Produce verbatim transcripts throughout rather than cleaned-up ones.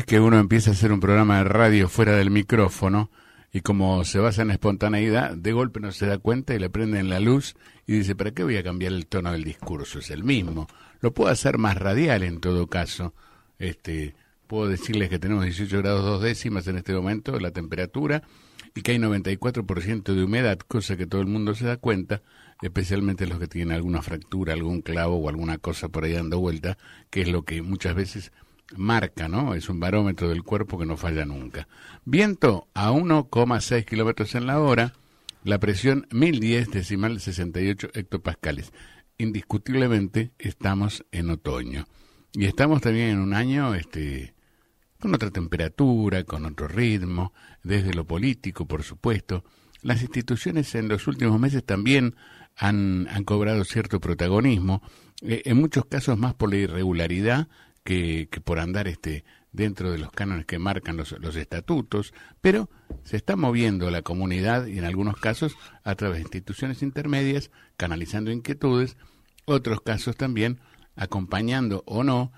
que uno empieza a hacer un programa de radio fuera del micrófono y como se basa en espontaneidad, de golpe no se da cuenta y le prenden la luz y dice, ¿para qué voy a cambiar el tono del discurso? Es el mismo. Lo puedo hacer más radial en todo caso. Este, puedo decirles que tenemos dieciocho grados dos décimas en este momento, la temperatura, y que hay noventa y cuatro por ciento de humedad, cosa que todo el mundo se da cuenta, especialmente los que tienen alguna fractura, algún clavo o alguna cosa por ahí dando vuelta, que es lo que muchas veces marca, ¿no? Es un barómetro del cuerpo que no falla nunca. Viento a uno coma seis kilómetros en la hora, la presión mil diez decimal sesenta y ocho hectopascales. Indiscutiblemente estamos en otoño. Y estamos también en un año este con otra temperatura, con otro ritmo, desde lo político, por supuesto. Las instituciones en los últimos meses también han, han cobrado cierto protagonismo, eh, en muchos casos más por la irregularidad que, que por andar este dentro de los cánones que marcan los, los estatutos, pero se está moviendo la comunidad y en algunos casos a través de instituciones intermedias, canalizando inquietudes, otros casos también acompañando o no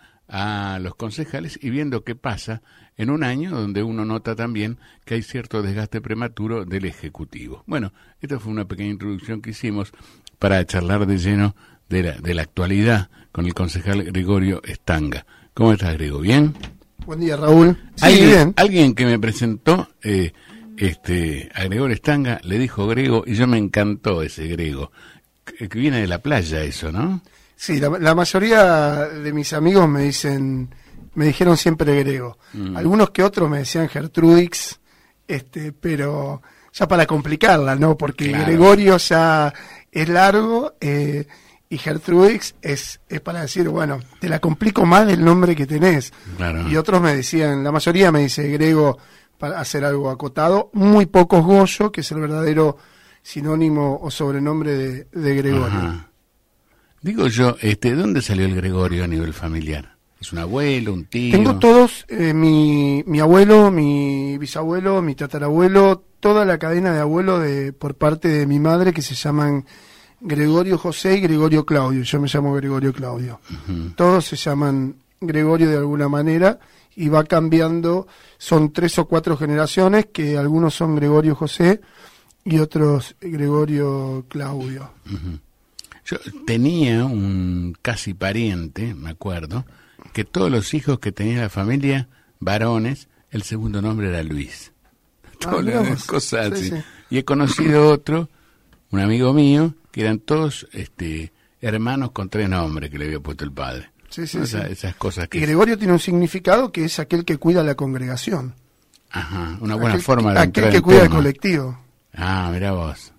a los concejales y viendo qué pasa en un año donde uno nota también que hay cierto desgaste prematuro del Ejecutivo. Bueno, esta fue una pequeña introducción que hicimos para charlar de lleno de la, de la actualidad con el concejal Gregorio Stanga. ¿Cómo estás, Grego? ¿Bien? Buen día, Raúl. Sí, ¿Alguien, bien. Alguien que me presentó eh, este, a Gregorio Stanga le dijo Grego y yo me encantó ese Grego, que, que viene de la playa eso, ¿no? Sí, la, la mayoría de mis amigos me dicen, me dijeron siempre Grego. Mm. Algunos que otros me decían Gertrudix, este, pero ya para complicarla, ¿no? Porque claro, Gregorio ya es largo eh, y Gertrudix es, es para decir, bueno, te la complico más del nombre que tenés. Claro. Y otros me decían, la mayoría me dice Grego para hacer algo acotado, muy pocos Goyo, que es el verdadero sinónimo o sobrenombre de, de Gregorio. Ajá. Digo yo, este, ¿dónde salió el Gregorio a nivel familiar? ¿Es un abuelo, un tío? Tengo todos, eh, mi, mi abuelo, mi bisabuelo, mi tatarabuelo, toda la cadena de abuelo de, por parte de mi madre que se llaman Gregorio José y Gregorio Claudio. Yo me llamo Gregorio Claudio. Uh-huh. Todos se llaman Gregorio de alguna manera y va cambiando, son tres o cuatro generaciones que algunos son Gregorio José y otros Gregorio Claudio. Uh-huh. Yo tenía un casi pariente, me acuerdo, que todos los hijos que tenía la familia, varones, el segundo nombre era Luis. Todas ah, las cosas así. Sí, sí. Y he conocido otro, un amigo mío, que eran todos este, hermanos con tres nombres que le había puesto el padre. Sí, sí, Esa, sí. Esas cosas que... Y Gregorio tiene un significado que es aquel que cuida la congregación. Ajá, una buena aquel, forma de aquel que cuida el colectivo. Ah, mirá vos.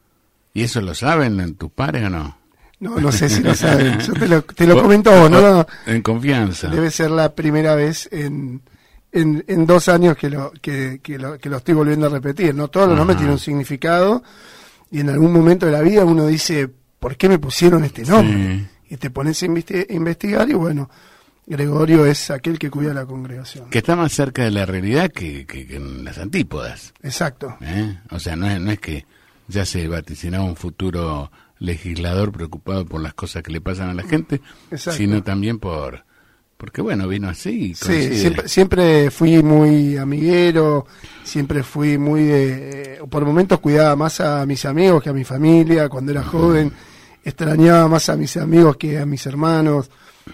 ¿Y eso lo saben tus padres o no? No, no sé si lo saben. Yo te lo, te lo comento vos, ¿no? no En confianza. Debe ser la primera vez en, en, en dos años que lo, que, que, lo, que lo estoy volviendo a repetir, ¿no? Todos los nombres tienen un significado y en algún momento de la vida uno dice, ¿por qué me pusieron este nombre? Sí. Y te pones a investi- investigar y bueno, Gregorio es aquel que cuida la congregación. Que está más cerca de la realidad que, que, que en las antípodas. Exacto. ¿Eh? O sea, no es, no es que ya se vaticinaba un futuro legislador preocupado por las cosas que le pasan a la gente, exacto, sino también por porque bueno, vino así. Sí, siempre, siempre fui muy amiguero, siempre fui muy de, eh, por momentos cuidaba más a mis amigos que a mi familia, cuando era uh-huh. joven, extrañaba más a mis amigos que a mis hermanos.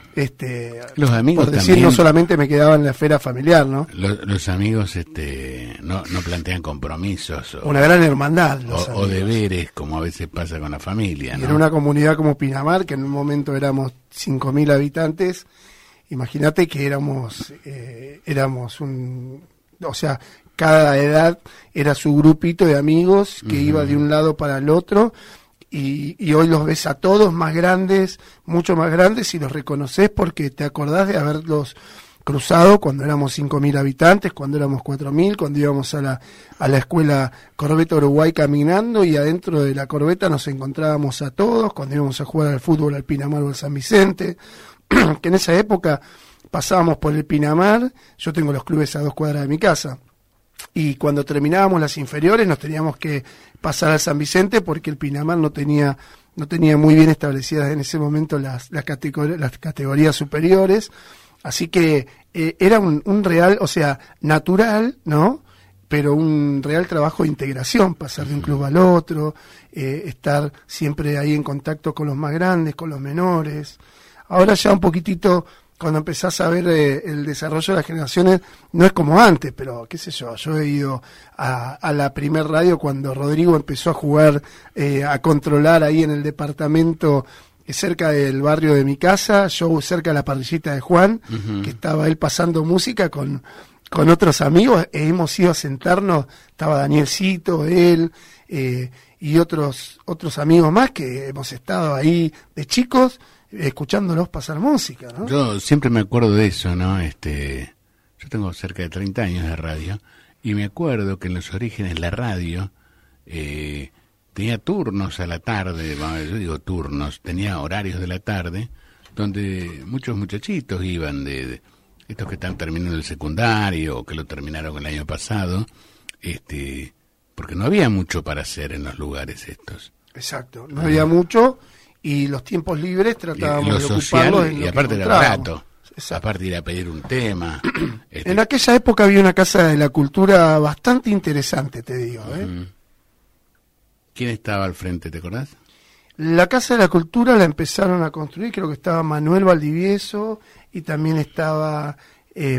Este, los amigos por decir, también, no solamente me quedaba en la esfera familiar, ¿no? Los, los amigos este no, no plantean compromisos o, una gran hermandad o, o deberes como a veces pasa con la familia, y ¿no? en una comunidad como Pinamar, que en un momento éramos cinco mil habitantes, imagínate que éramos eh, éramos un, o sea, cada edad era su grupito de amigos que uh-huh. iba de un lado para el otro. Y, y hoy los ves a todos más grandes, mucho más grandes, y los reconoces porque te acordás de haberlos cruzado cuando éramos cinco mil habitantes, cuando éramos cuatro mil, cuando íbamos a la, a la escuela Corbeta Uruguay caminando y adentro de la corbeta nos encontrábamos a todos, cuando íbamos a jugar al fútbol al Pinamar o al San Vicente, que en esa época pasábamos por el Pinamar, yo tengo los clubes a dos cuadras de mi casa. Y cuando terminábamos las inferiores nos teníamos que pasar al San Vicente porque el Pinamar no tenía no tenía muy bien establecidas en ese momento las las, categor- las categorías superiores, Así que eh, era un, un real, o sea, natural, ¿no? Pero un real trabajo de integración, pasar de un club al otro, eh, estar siempre ahí en contacto con los más grandes, con los menores. Ahora ya un poquitito, cuando empezás a ver eh, el desarrollo de las generaciones, no es como antes, pero qué sé yo, yo he ido a, a la primer radio cuando Rodrigo empezó a jugar, eh, a controlar ahí en el departamento cerca del barrio de mi casa, yo cerca de la parrillita de Juan, uh-huh. que estaba él pasando música con, con otros amigos, e hemos ido a sentarnos, estaba Danielcito, él, eh, y otros, otros amigos más que hemos estado ahí de chicos, escuchándolos pasar música, ¿no? Yo siempre me acuerdo de eso, ¿no? Este, yo tengo cerca de treinta años de radio, y me acuerdo que en los orígenes la radio, eh, tenía turnos a la tarde, yo digo turnos, tenía horarios de la tarde, donde muchos muchachitos iban de, de estos que están terminando el secundario, o que lo terminaron el año pasado, este, porque no había mucho para hacer en los lugares estos. Exacto, no ah. había mucho, y los tiempos libres tratábamos lo de social, ocuparlos en y lo aparte que era barato. Exacto. Aparte ir a pedir un tema. este. En aquella época había una casa de la cultura bastante interesante, te digo, ¿eh? Uh-huh. ¿Quién estaba al frente, te acordás? La Casa de la Cultura la empezaron a construir, creo que estaba Manuel Valdivieso y también estaba, eh,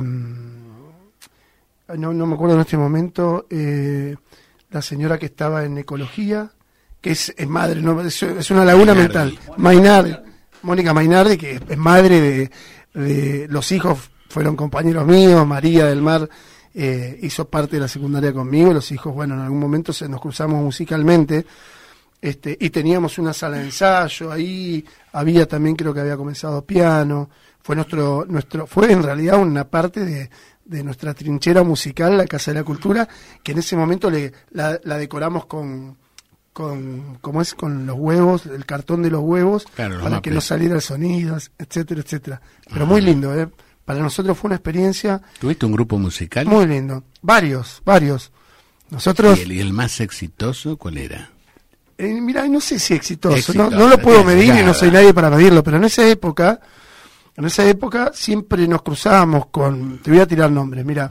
no, no me acuerdo en este momento, eh, la señora que estaba en Ecología, que es, es madre, no, es, es una laguna Mainardi. mental, Mainardi, Mónica Mainardi, que es madre de, de los hijos, fueron compañeros míos, María del Mar, Eh, hizo parte de la secundaria conmigo, los hijos, bueno, en algún momento se nos cruzamos musicalmente, este, y teníamos una sala de ensayo, ahí había también, creo que había comenzado piano, fue nuestro, nuestro, fue en realidad una parte de, de nuestra trinchera musical, la Casa de la Cultura, que en ese momento le, la, la decoramos con, con, ¿cómo es? Con los huevos, el cartón de los huevos, claro, para que no saliera el sonido, etcétera, etcétera. Pero muy lindo, ¿eh? Para nosotros fue una experiencia... ¿Tuviste un grupo musical? Muy lindo. Varios, varios. Nosotros... ¿Y el, y el más exitoso cuál era? Eh, mira, no sé si exitoso. exitoso no, no lo puedo medir nada. Y no soy nadie para medirlo, pero en esa época, en esa época siempre nos cruzábamos con... Te voy a tirar nombres, mira.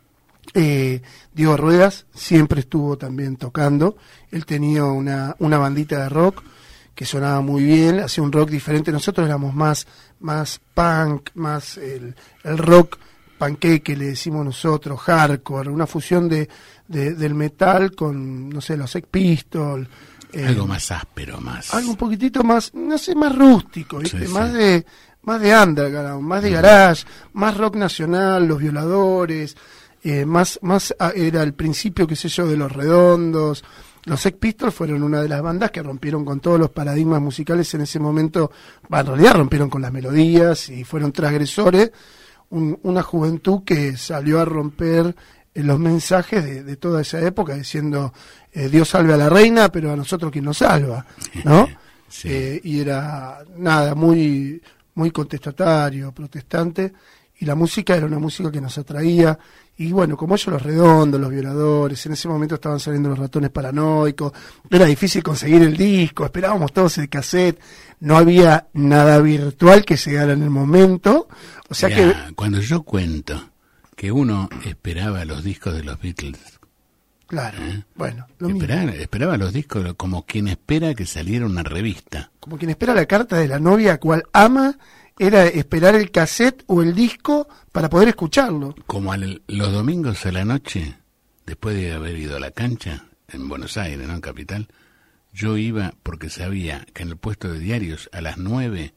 Eh, Diego Ruedas siempre estuvo también tocando. Él tenía una, una bandita de rock que sonaba muy bien, hacía un rock diferente. Nosotros éramos más, más punk, más el, el rock panqueque, le decimos nosotros, hardcore, una fusión de, de del metal con, no sé, los Sex Pistols. Eh, algo más áspero, más. Algo un poquitito más, no sé, más rústico, ¿viste? Sí, más sí. de más de underground, más de garage, más rock nacional, Los Violadores, eh, más, más a, era el principio, qué sé yo, de Los Redondos. Los Sex Pistols fueron una de las bandas que rompieron con todos los paradigmas musicales en ese momento. Bah, en realidad rompieron con las melodías y fueron transgresores. Un, una juventud que salió a romper eh, los mensajes de, de toda esa época, diciendo eh, Dios salve a la reina, pero a nosotros quien nos salva, ¿no? Sí. Eh, y era nada, muy, muy contestatario, protestante, y la música era una música que nos atraía. Y bueno, como ellos, Los Redondos, Los Violadores, en ese momento estaban saliendo Los Ratones Paranoicos, era difícil conseguir el disco, esperábamos todos el cassette, no había nada virtual que llegara en el momento, o sea Mirá, que... Cuando yo cuento que uno esperaba los discos de los Beatles... Claro, ¿eh? Bueno, lo esperaba, esperaba los discos como quien espera que saliera una revista. Como quien espera la carta de la novia a cual ama... Era esperar el cassette o el disco para poder escucharlo. Como al, los domingos a la noche, después de haber ido a la cancha, en Buenos Aires, ¿no? En Capital, yo iba porque sabía que en el puesto de diarios a las nueve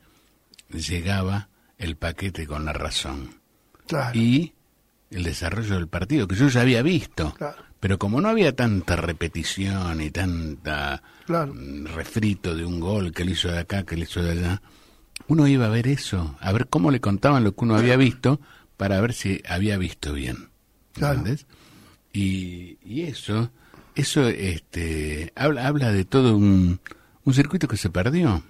llegaba el paquete con La Razón. Claro. Y el desarrollo del partido, que yo ya había visto. Claro. Pero como no había tanta repetición y tanta claro. refrito de un gol que le hizo de acá, que le hizo de allá, uno iba a ver eso, a ver cómo le contaban lo que uno había visto, para ver si había visto bien. ¿Entendés? Claro. Y, y eso, eso este, habla, habla de todo un, un circuito que se perdió.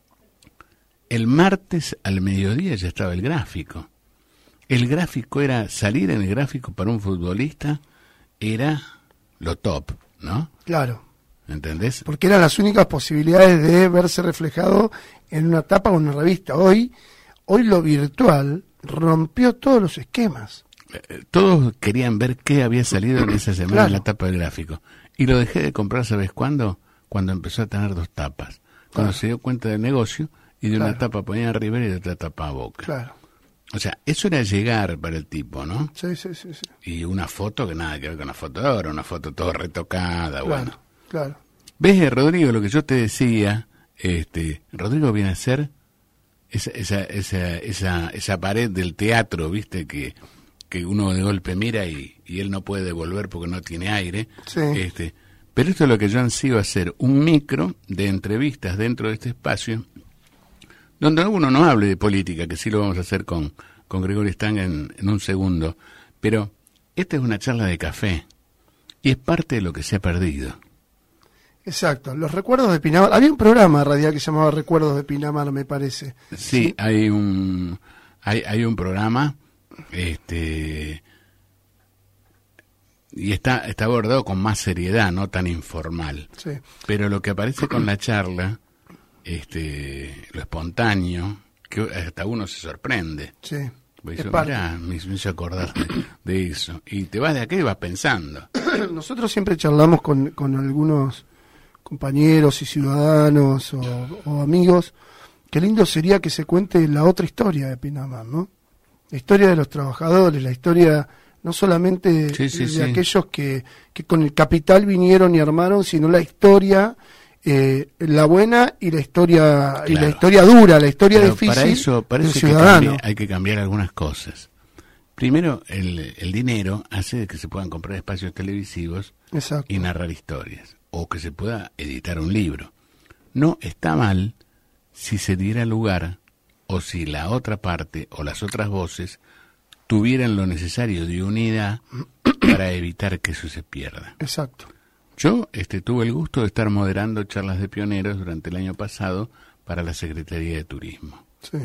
El martes al mediodía ya estaba el gráfico. El gráfico era, salir en el gráfico para un futbolista era lo top, ¿no? Claro. ¿Entendés? Porque eran las únicas posibilidades de verse reflejado en una tapa o en una revista. Hoy, hoy lo virtual rompió todos los esquemas. Todos querían ver qué había salido en esa semana Claro. en la tapa del gráfico. Y lo dejé de comprar, ¿sabes cuándo? Cuando empezó a tener dos tapas. Cuando Claro. se dio cuenta del negocio y de una Claro. tapa ponía a Rivera y de otra tapa a Boca. Claro. O sea, eso era llegar para el tipo, ¿no? Sí, sí, sí, sí. Y una foto que nada que ver con la foto de ahora, una foto todo retocada, Claro, bueno. claro. ¿Ves, eh, Rodrigo, lo que yo te decía? Este, Rodrigo viene a ser esa, esa, esa, esa, esa pared del teatro, ¿viste? Que, que uno de golpe mira y, y él no puede devolver porque no tiene aire. Sí. Este, pero esto es lo que yo ansío hacer, un micro de entrevistas dentro de este espacio, donde uno no hable de política, que sí lo vamos a hacer con, con Gregorio Stang en, en un segundo, pero esta es una charla de café y es parte de lo que se ha perdido. Exacto, los recuerdos de Pinamar. Había un programa radial que se llamaba Recuerdos de Pinamar, me parece. Sí, hay un hay, hay un programa este y está está abordado con más seriedad, no tan informal. Sí. Pero lo que aparece con la charla, este lo espontáneo, que hasta uno se sorprende. Sí. Porque Es dice, parte. mirá, me me hizo acordar de, de eso. Y te vas de acá y vas pensando. Nosotros siempre charlamos con, con algunos compañeros y ciudadanos o, o amigos. Qué lindo sería que se cuente la otra historia de Pinamar, ¿no? La historia de los trabajadores, la historia no solamente Sí, sí, de sí. aquellos que, que con el capital vinieron y armaron, sino la historia, eh, la buena y la historia y la Claro. historia dura, la historia Pero difícil para eso, para del eso hay, que ciudadano. cambiar, hay que cambiar algunas cosas. Primero, el, el dinero hace que se puedan comprar espacios televisivos Exacto. y narrar historias, o que se pueda editar un libro. No está mal si se diera lugar, o si la otra parte o las otras voces tuvieran lo necesario de unidad para evitar que eso se pierda. Exacto. Yo este, tuve el gusto de estar moderando charlas de pioneros durante el año pasado para la Secretaría de Turismo. Sí.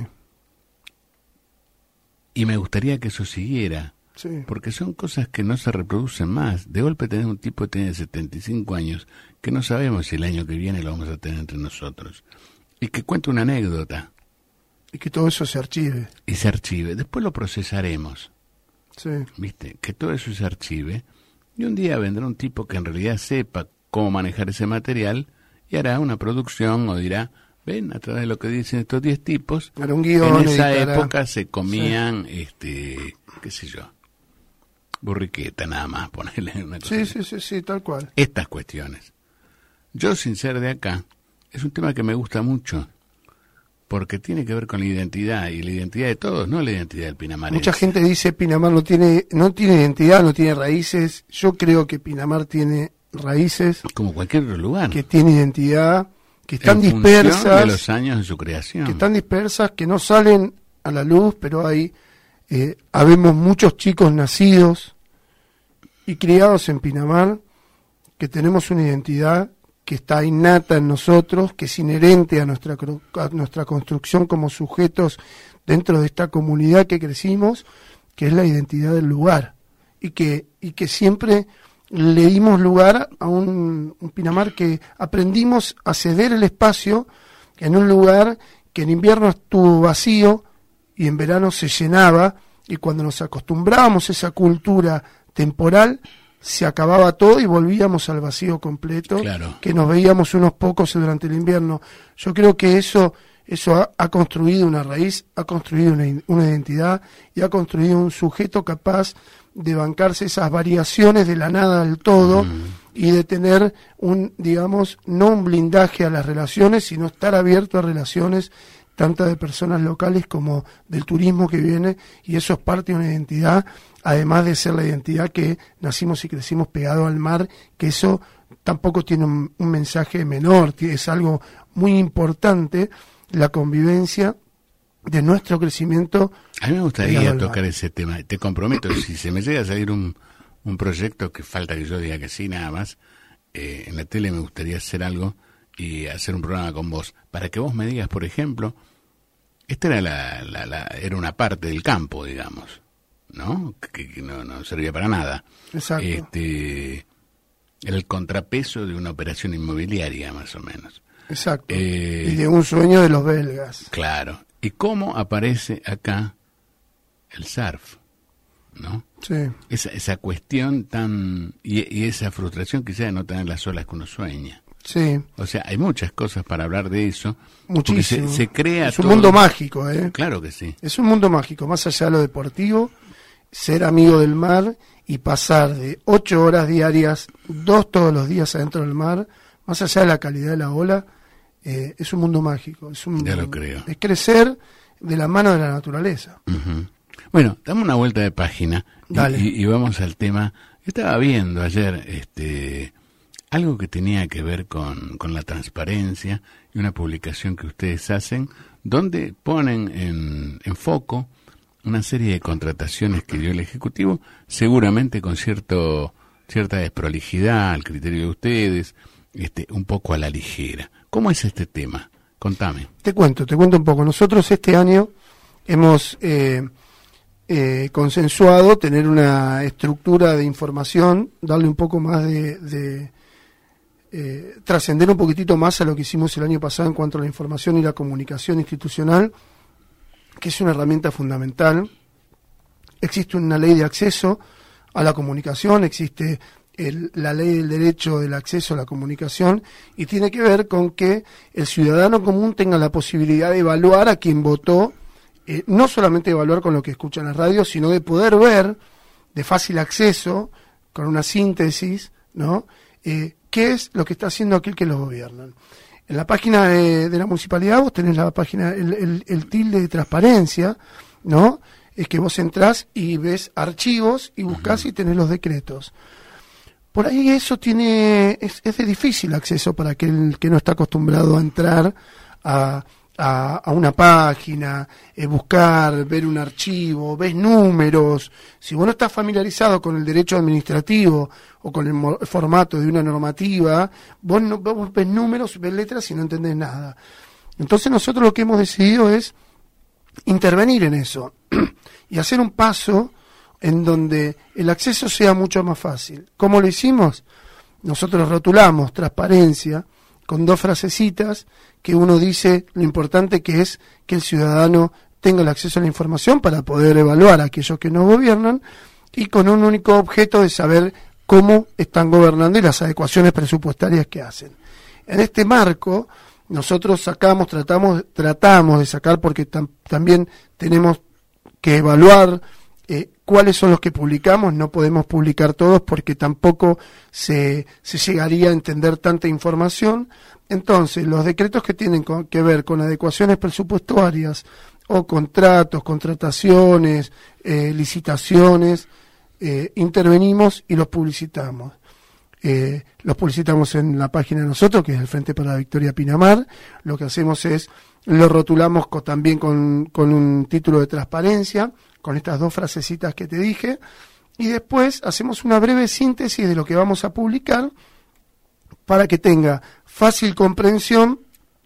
Y me gustaría que eso siguiera, Sí. porque son cosas que no se reproducen más. De golpe tenés un tipo que tiene setenta y cinco años, que no sabemos si el año que viene lo vamos a tener entre nosotros, y que cuenta una anécdota Y que todo eso se archive. y se archive. Después lo procesaremos, Sí. ¿viste? Que todo eso se archive, y un día vendrá un tipo que en realidad sepa cómo manejar ese material y hará una producción o dirá, ven, a través de lo que dicen estos diez tipos, Hará un guión, en esa editará. época se comían, este, qué sé yo, burriqueta nada más, ponerle una cosa. Sí, sí, sí, sí, tal cual. Estas cuestiones. Yo, sin ser de acá, es un tema que me gusta mucho, porque tiene que ver con la identidad, y la identidad de todos, no la identidad del pinamarense. Mucha gente dice Pinamar no tiene no tiene identidad, no tiene raíces. Yo creo que Pinamar tiene raíces, Como cualquier otro lugar. que tiene identidad, que están en función dispersas, de los años de su creación. que están dispersas, que no salen a la luz, pero hay eh, habemos muchos chicos nacidos y criados en Pinamar que tenemos una identidad que está innata en nosotros, que es inherente a nuestra cru- a nuestra construcción como sujetos dentro de esta comunidad que crecimos, que es la identidad del lugar, y que y que siempre le dimos lugar a un, un Pinamar que aprendimos a ceder el espacio en un lugar que en invierno estuvo vacío y en verano se llenaba, y cuando nos acostumbrábamos a esa cultura temporal, se acababa todo y volvíamos al vacío completo, Claro. que nos veíamos unos pocos durante el invierno. Yo creo que eso eso ha, ha construido una raíz, ha construido una, una identidad y ha construido un sujeto capaz de bancarse esas variaciones de la nada al todo, Mm. y de tener un, digamos, no un blindaje a las relaciones, sino estar abierto a relaciones tanto de personas locales como del turismo que viene, y eso es parte de una identidad, además de ser la identidad que nacimos y crecimos pegado al mar, que eso tampoco tiene un, un mensaje menor, que es algo muy importante, la convivencia de nuestro crecimiento. A mí me gustaría Pegado al tocar mar. ese tema. Te comprometo, si se me llega a salir un, un proyecto, que falta que yo diga que sí, nada más, eh, en la tele me gustaría hacer algo y hacer un programa con vos, para que vos me digas, por ejemplo, esta era la, la, la era una parte del campo, digamos, ¿no? Que, que no, no servía para nada. Exacto. Este, era el contrapeso de una operación inmobiliaria, más o menos. Exacto. Eh, Y de un sueño de los belgas. Claro. ¿Y cómo aparece acá el surf, ¿no? Sí. Esa, esa cuestión tan... Y, y esa frustración quizá de no tener las olas que uno sueña. Sí. O sea, hay muchas cosas para hablar de eso. Muchísimo. Se, se crea es un todo... mundo mágico, ¿eh? Claro que sí. Es un mundo mágico, más allá de lo deportivo, ser amigo del mar y pasar de ocho horas diarias, dos todos los días adentro del mar, más allá de la calidad de la ola, eh, es un mundo mágico. Es un, ya lo creo. Es crecer de la mano de la naturaleza. Uh-huh. Bueno, dame una vuelta de página y, Dale. y, y vamos al tema. Estaba viendo ayer este algo que tenía que ver con, con la transparencia y una publicación que ustedes hacen donde ponen en, en foco una serie de contrataciones que dio el Ejecutivo, seguramente con cierto cierta desprolijidad al criterio de ustedes, este un poco a la ligera. ¿Cómo es este tema? Contame. Te cuento, te cuento un poco. Nosotros este año hemos eh, eh, consensuado tener una estructura de información, darle un poco más de... de eh, trascender un poquitito más a lo que hicimos el año pasado en cuanto a la información y la comunicación institucional, que es una herramienta fundamental. Existe una ley de acceso a la comunicación, existe el, la ley del derecho del acceso a la comunicación, y tiene que ver con que el ciudadano común tenga la posibilidad de evaluar a quien votó, eh, no solamente evaluar con lo que escucha en la radio, sino de poder ver de fácil acceso, con una síntesis, ¿no? Eh, qué es lo que está haciendo aquel que los gobiernan. En la página de, de la municipalidad vos tenés la página, el, el, el tilde de transparencia, ¿no? Es que vos entrás y ves archivos y buscás uh-huh. y tenés los decretos. Por ahí eso tiene, es, es de difícil acceso para aquel que no está acostumbrado a entrar a, a, a una página, eh, buscar, ver un archivo, ves números. Si vos no estás familiarizado con el derecho administrativo o con el mo- formato de una normativa, vos, no, vos ves números, ves letras y no entendés nada. Entonces nosotros lo que hemos decidido es intervenir en eso y hacer un paso en donde el acceso sea mucho más fácil. ¿Cómo lo hicimos? Nosotros rotulamos transparencia con dos frasecitas que uno dice lo importante que es que el ciudadano tenga el acceso a la información para poder evaluar a aquellos que nos gobiernan, y con un único objeto de saber cómo están gobernando y las adecuaciones presupuestarias que hacen. En este marco, nosotros sacamos, tratamos, tratamos de sacar, porque tam, también tenemos que evaluar eh, cuáles son los que publicamos. No podemos publicar todos porque tampoco se, se llegaría a entender tanta información. Entonces, los decretos que tienen con, que ver con adecuaciones presupuestarias o contratos, contrataciones, eh, licitaciones, eh, intervenimos y los publicitamos. Eh, los publicitamos en la página de nosotros, que es el Frente para la Victoria Pinamar. Lo que hacemos es, lo rotulamos con, también con, con un título de transparencia, con estas dos frasecitas que te dije, y después hacemos una breve síntesis de lo que vamos a publicar para que tenga fácil comprensión,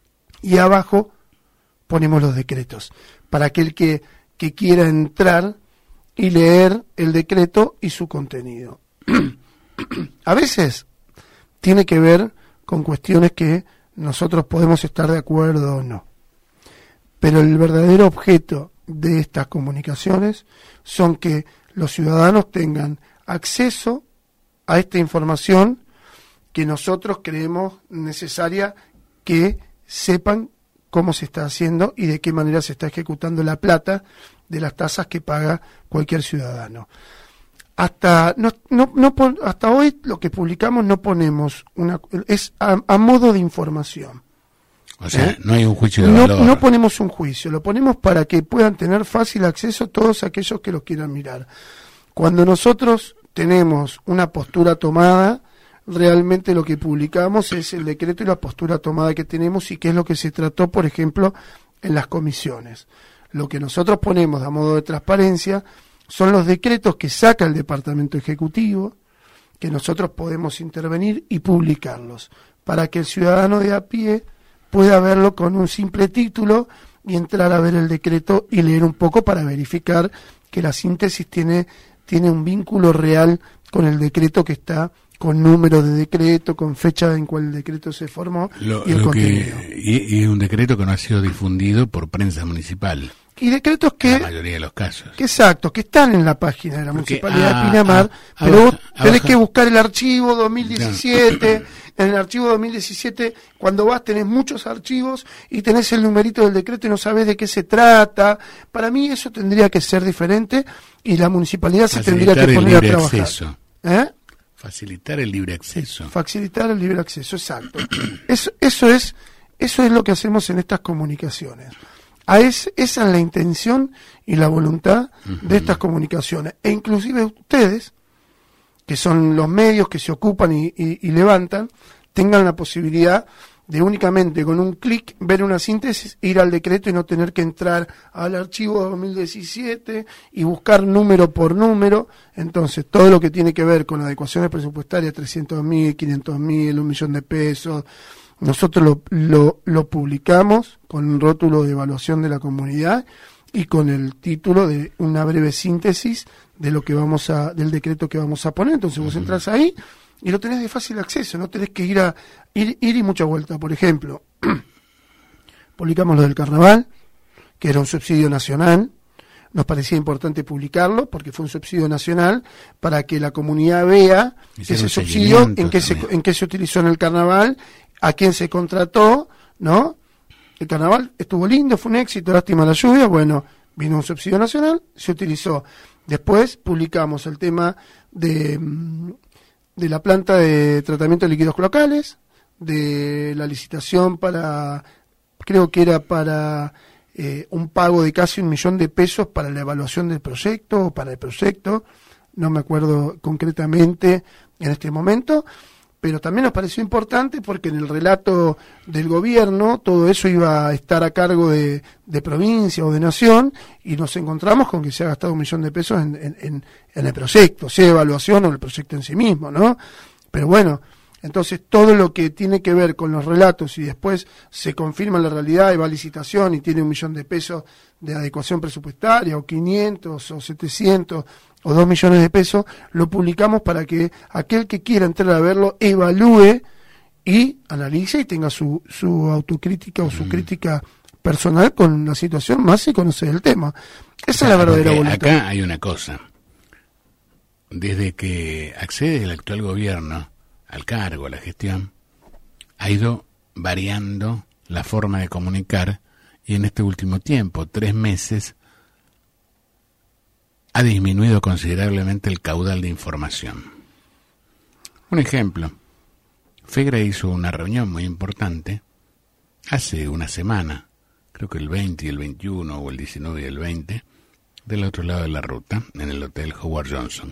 y abajo ponemos los decretos, para aquel que, que quiera entrar y leer el decreto y su contenido. A veces tiene que ver con cuestiones que nosotros podemos estar de acuerdo o no, pero el verdadero objeto de estas comunicaciones son que los ciudadanos tengan acceso a esta información que nosotros creemos necesaria, que sepan cómo se está haciendo y de qué manera se está ejecutando la plata de las tasas que paga cualquier ciudadano. Hasta no, no, no pon, hasta hoy lo que publicamos no ponemos una, es a, a modo de información. O sea, ¿Eh? no hay un juicio de no, valor. No ponemos un juicio, lo ponemos para que puedan tener fácil acceso todos aquellos que lo quieran mirar. Cuando nosotros tenemos una postura tomada, realmente lo que publicamos es el decreto y la postura tomada que tenemos, y qué es lo que se trató, por ejemplo, en las comisiones. Lo que nosotros ponemos a modo de transparencia son los decretos que saca el Departamento Ejecutivo, que nosotros podemos intervenir y publicarlos, para que el ciudadano de a pie pueda verlo con un simple título y entrar a ver el decreto y leer un poco para verificar que la síntesis tiene, tiene un vínculo real con el decreto que está con números de decreto, con fecha en cual el decreto se formó lo, y el lo contenido. Que, y, y un decreto que no ha sido difundido por prensa municipal. Y decretos que... En la mayoría de los casos. Que exacto, que están en la página de la Porque, Municipalidad ah, de Pinamar, ah, pero abajo, vos tenés abajo. que buscar el archivo dos mil diecisiete, en el archivo dos mil diecisiete, cuando vas tenés muchos archivos y tenés el numerito del decreto y no sabés de qué se trata. Para mí eso tendría que ser diferente y la Municipalidad se tendría que poner a trabajar. Acceso. ¿Eh? Facilitar el libre acceso. Facilitar el libre acceso, exacto. Eso, eso es, eso es lo que hacemos en estas comunicaciones. A es, esa es la intención y la voluntad uh-huh. de estas comunicaciones. E inclusive ustedes, que son los medios que se ocupan y, y, y levantan, tengan la posibilidad de únicamente con un clic ver una síntesis, ir al decreto y no tener que entrar al archivo dos mil diecisiete y buscar número por número. Entonces, todo lo que tiene que ver con adecuaciones presupuestarias, trescientos mil, quinientos mil, un millón de pesos, nosotros lo, lo, lo publicamos con un rótulo de evaluación de la comunidad y con el título de una breve síntesis de lo que vamos a, del decreto que vamos a poner. Entonces vos entras ahí y lo tenés de fácil acceso, no tenés que ir a ir, ir y mucha vuelta. Por ejemplo, publicamos lo del carnaval, que era un subsidio nacional. Nos parecía importante publicarlo porque fue un subsidio nacional para que la comunidad vea que ese subsidio, en qué, se, en qué se utilizó en el carnaval, a quién se contrató, ¿no? El carnaval estuvo lindo, fue un éxito, lástima la lluvia, bueno, vino un subsidio nacional, se utilizó. Después publicamos el tema de, de la planta de tratamiento de líquidos cloacales, de la licitación para, creo que era para eh, un pago de casi un millón de pesos para la evaluación del proyecto, o para el proyecto, no me acuerdo concretamente en este momento, pero también nos pareció importante porque en el relato del gobierno todo eso iba a estar a cargo de, de provincia o de nación y nos encontramos con que se ha gastado un millón de pesos en, en, en el proyecto, sea evaluación o el proyecto en sí mismo, ¿no? Pero bueno, entonces todo lo que tiene que ver con los relatos y después se confirma la realidad y va a licitación y tiene un millón de pesos de adecuación presupuestaria o quinientos o setecientos o dos millones de pesos, lo publicamos para que aquel que quiera entrar a verlo evalúe y analice y tenga su, su autocrítica o su mm. crítica personal con la situación más si conoce el tema. Esa ah, es la verdadera voluntad. Acá hay una cosa. Desde que accede el actual gobierno al cargo, a la gestión, ha ido variando la forma de comunicar y en este último tiempo, tres meses, ha disminuido considerablemente el caudal de información. Un ejemplo, FEGRA hizo una reunión muy importante hace una semana, creo que el veinte y el veintiuno o el diecinueve y el veinte, del otro lado de la ruta, en el Hotel Howard Johnson.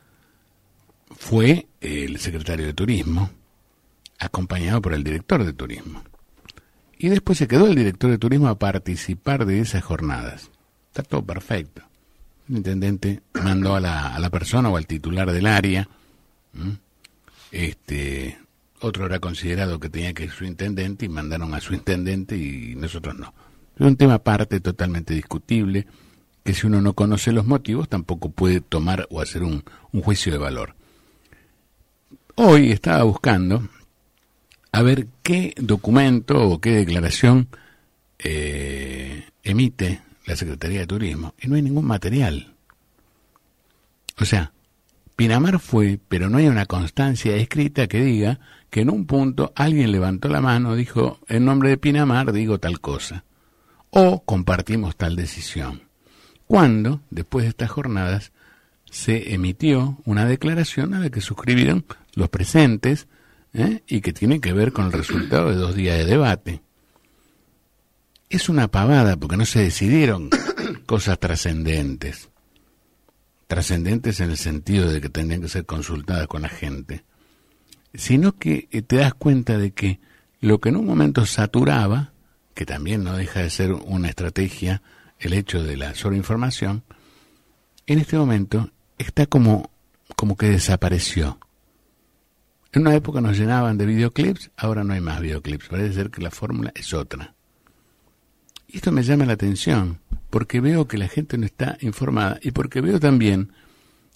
Fue el secretario de Turismo, acompañado por el director de Turismo. Y después se quedó el director de Turismo a participar de esas jornadas. Está todo perfecto. El intendente mandó a la, a la persona o al titular del área. ¿Mm? Este, otro era considerado que tenía que ser su intendente y mandaron a su intendente y nosotros no. Es un tema aparte totalmente discutible, que si uno no conoce los motivos tampoco puede tomar o hacer un, un juicio de valor. Hoy estaba buscando a ver qué documento o qué declaración eh, emite la Secretaría de Turismo y no hay ningún material. O sea, Pinamar fue, pero no hay una constancia escrita que diga que en un punto alguien levantó la mano, dijo, en nombre de Pinamar digo tal cosa, o compartimos tal decisión. Cuando, después de estas jornadas, se emitió una declaración a la que suscribieron los presentes, ¿eh? y que tiene que ver con el resultado de dos días de debate. Es una pavada porque no se decidieron cosas trascendentes. Trascendentes en el sentido de que tendrían que ser consultadas con la gente. Sino que te das cuenta de que lo que en un momento saturaba, que también no deja de ser una estrategia, el hecho de la sobreinformación, en este momento está como, como que desapareció. En una época nos llenaban de videoclips, ahora no hay más videoclips. Parece ser que la fórmula es otra. Y esto me llama la atención, porque veo que la gente no está informada y porque veo también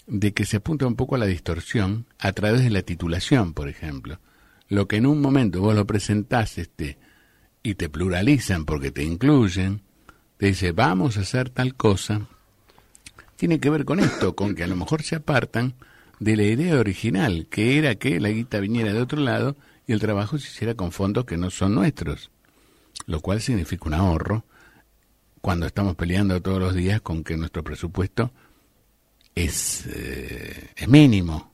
de que se apunta un poco a la distorsión a través de la titulación, por ejemplo. Lo que en un momento vos lo presentás este, y te pluralizan porque te incluyen, te dice vamos a hacer tal cosa, tiene que ver con esto, con que a lo mejor se apartan de la idea original, que era que la guita viniera de otro lado y el trabajo se hiciera con fondos que no son nuestros, lo cual significa un ahorro cuando estamos peleando todos los días con que nuestro presupuesto es, eh, es mínimo.